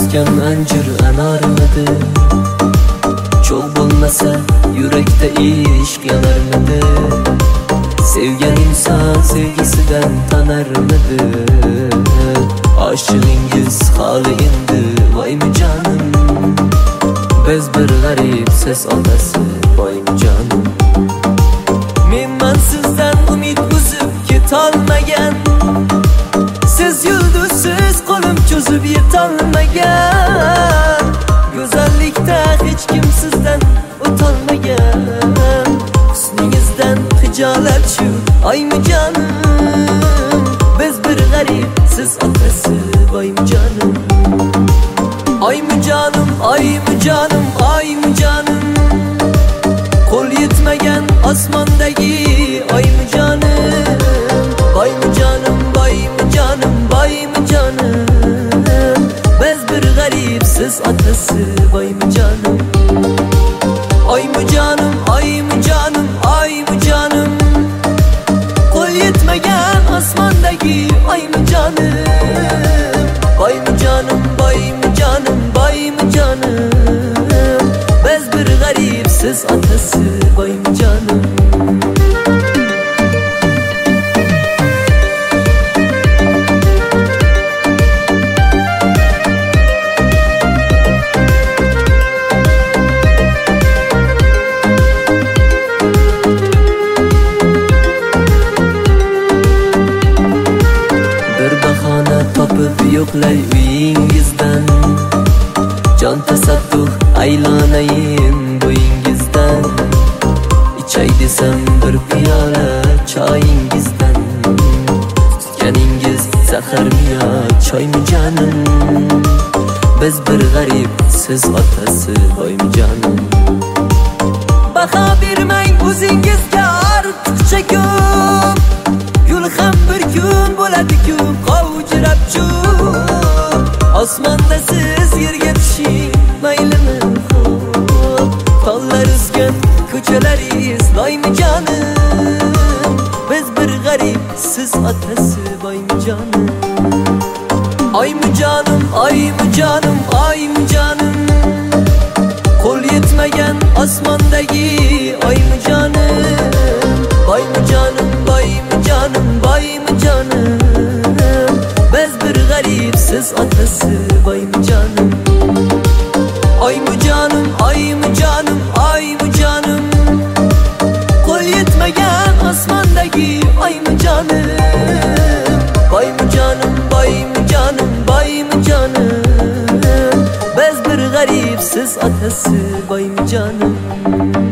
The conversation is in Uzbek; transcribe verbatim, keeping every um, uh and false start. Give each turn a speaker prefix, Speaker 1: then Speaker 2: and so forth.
Speaker 1: o'sgan anjir anarmidi? Cho'g' bo'lmasa yurakda ishq yanarmidi? Sevgan inson sevgisidan tanarmidi? Aşığıngiz hali endi voymi canım? Biz bir g'arib siz otasi voymi canım? Menman sizdan umid uzib ketolmagan, siz yulduzsiz qo'lim cho'zib yetolmagan, go'zallikda hech kim sizdan o'tolmagan, husningizdan hijolat shu oymi canım? Biz bir g'arib siz otasi voymi canım? Oymi canım, oymi canım, oymi canım, qo'l yetmagan osmondagi oymi canım? Voymi canım, voymi canım, voymi canım, biz bir g'arib siz otasi voymi canım? Oymi canım, oymi canım, oymi canım, qo'l yetmagan osmondagi oymi canım? Voymi canım, voymi canım, voymi canım, biz bir g'arib siz otasi voymi canım? Topib yo'qlay uyingizdan, jon tasadduq aylanayin bo'yingizdan, ichay desam bir piyola choyingizdan, tutganingiz zaharmi yo choymi canım? Biz bir g'arib siz otasi voymi canım? Baho bermang o'zingizga ortiqcha ko'p, gul ham bir kun bo'ladi-ku qovjirab cho'p, osmonda siz yerga tushing maylimi xo'p, tollar o'sgan ko'chalaringiz loymi canım? Biz bir g'arib siz otasi voymi canım? Oymi canım, oymi canım, oymi canım, qo'l yetmagan osmondagi oymi canım? Voymi canım, voymi canım, voymi canım, biz bir g'arib siz otasi voymi canım? Oymi canım, oymi canım, oymi canım, qo'l yetmagan osmondagi oymi canım? Voymi canım, voymi canım, voymi canım, biz bir g'arib siz otasi voymi canım?